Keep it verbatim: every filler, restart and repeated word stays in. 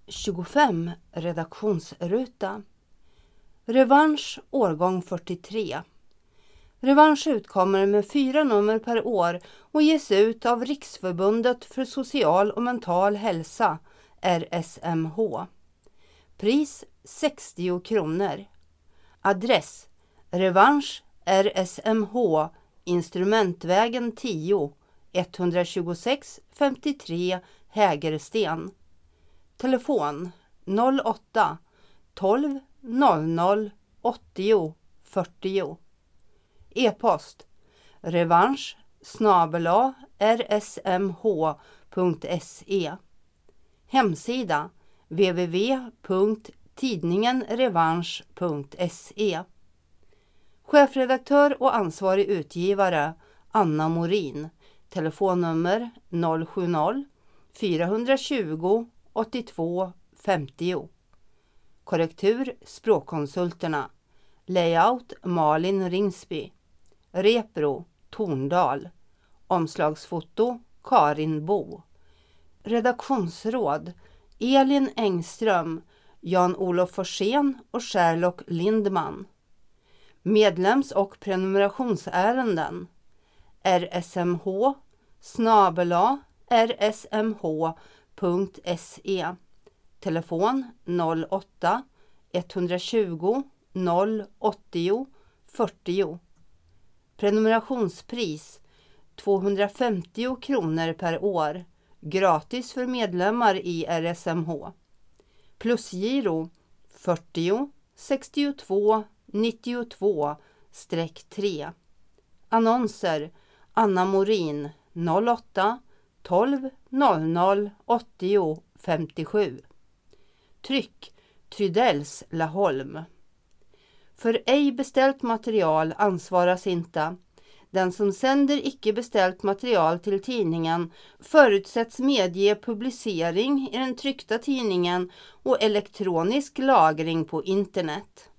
tjugofem redaktionsruta. Revansch årgång fyrtiotre. Revansch utkommer med fyra nummer per år och ges ut av Riksförbundet för social och mental hälsa, R S M H. Pris sextio kronor. Adress Revansch R S M H, Instrumentvägen tio, etthundratjugosex femtiotre Hägersten. Telefon noll åtta tolv noll noll åttio fyrtio. E-post revansch snabel-a rsmh.se. Hemsida w w w punkt tidningenrevansch punkt se. Chefredaktör och ansvarig utgivare Anna Morin. Telefonnummer noll sju noll fyra tjugo åttiotvå femtio. Korrektur Språkkonsulterna. Layout Malin Ringsby. Repro Torndal. Omslagsfoto Karin Bo. Redaktionsråd Elin Engström, Jan-Olof Forsén och Sherlock Lindman. Medlems- och prenumerationsärenden R S M H snabel-a rsmh.se. Telefon noll åtta etthundratjugo noll åttio fyrtio. Prenumerationspris tvåhundrafemtio kronor per år. Gratis för medlemmar i R S M H. Plusgiro fyrtio sextiotvå nittiotvå tre. Annonser Anna Morin noll åtta tolv noll noll åttio femtiosju. Tryck Trydells Laholm. För ej beställt material ansvaras inte. Den som sänder icke beställt material till tidningen förutsätts medge publicering i den tryckta tidningen och elektronisk lagring på internet.